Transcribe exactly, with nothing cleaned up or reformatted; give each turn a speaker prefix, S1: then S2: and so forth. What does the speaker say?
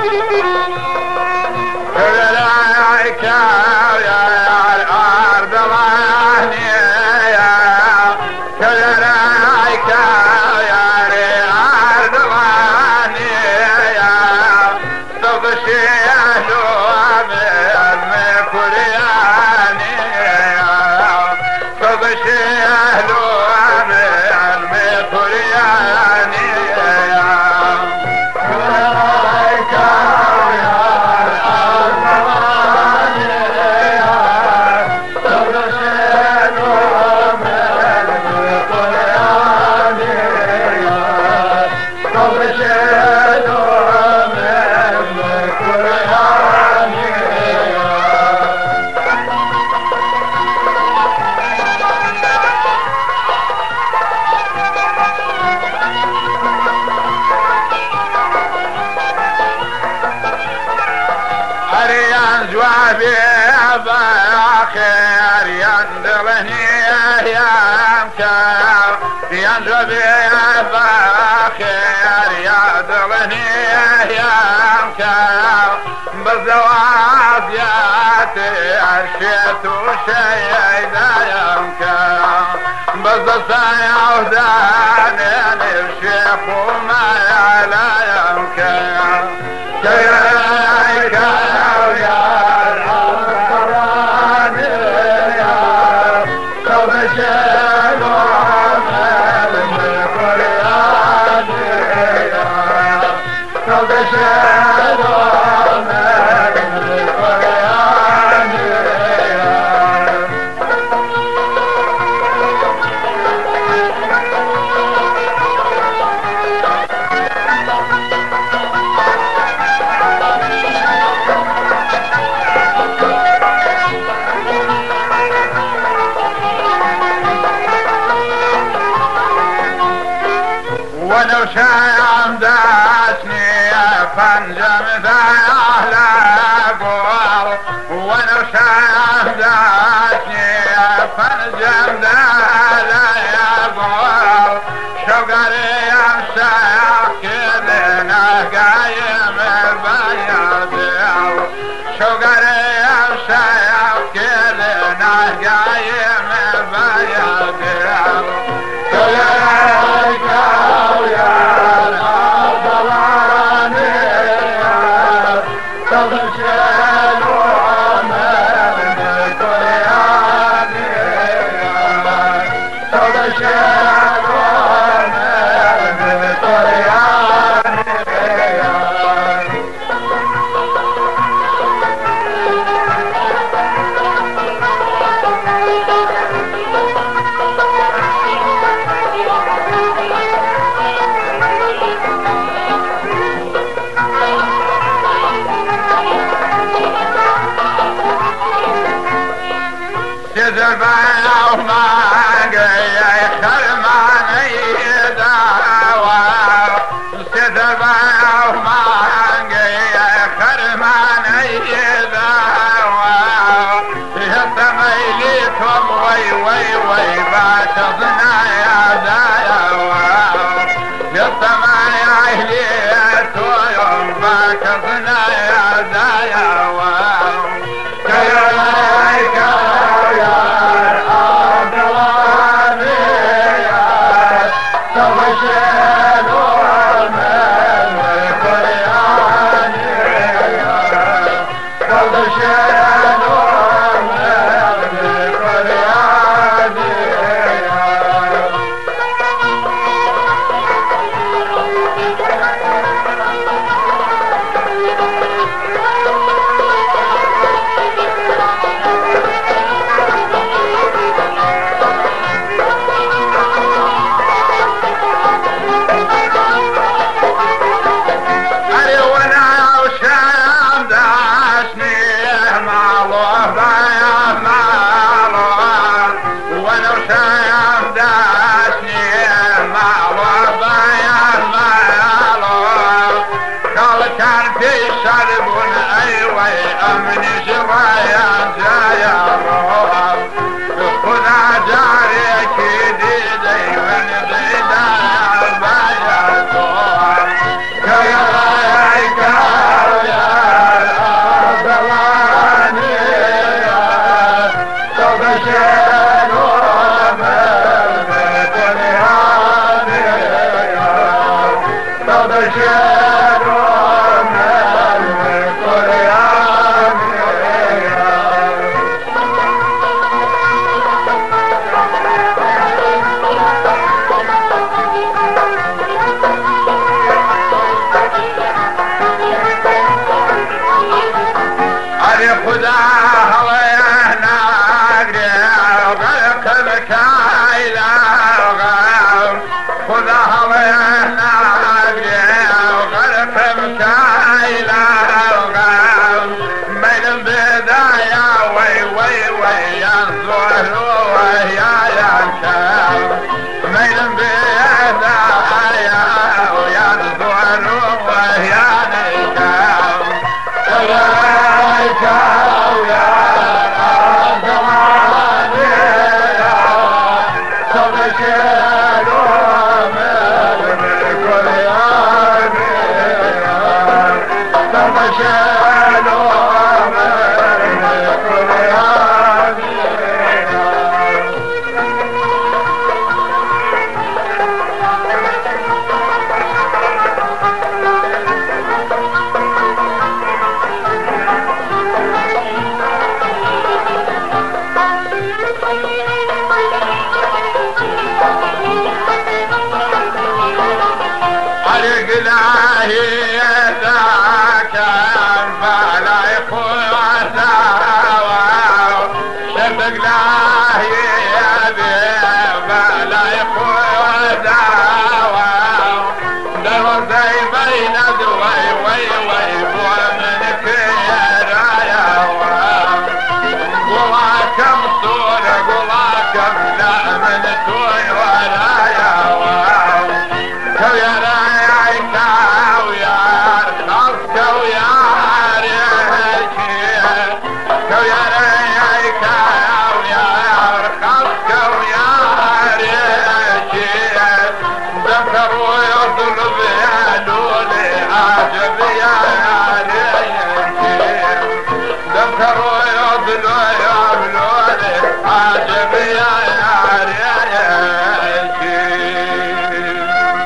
S1: جوابي باخر يندلني يامكر ينجبي باخر يندلني يامكر بالزواج ياتي عشيت وشي دا يمكر بالزواج يوداني الشيخ وما لا يمكر كيف ولو شام داسني فانجم ذا أهل قوار ولو شام داسني فانجم ذا أهل قوار شوقري أمساك كذنا قايم البياض شوقري أمساك كذنا قايم البياض
S2: Yeah.
S1: قلاهي ذاك فلا يخوي وساوى شبق لاهي فلا يخوي وساوى له زي بين دوي وي وي ومنك يا رايا قواكم صور قواكم لا من توي ورايا كو يا رايا كاو يا خلص كو يا ريحي كو يا رايا كاو يا خلص كو يا ريحي ذكروا يطلب يا لولي عجب يا ريحي ذكروا يطلب يا لولي عجب يا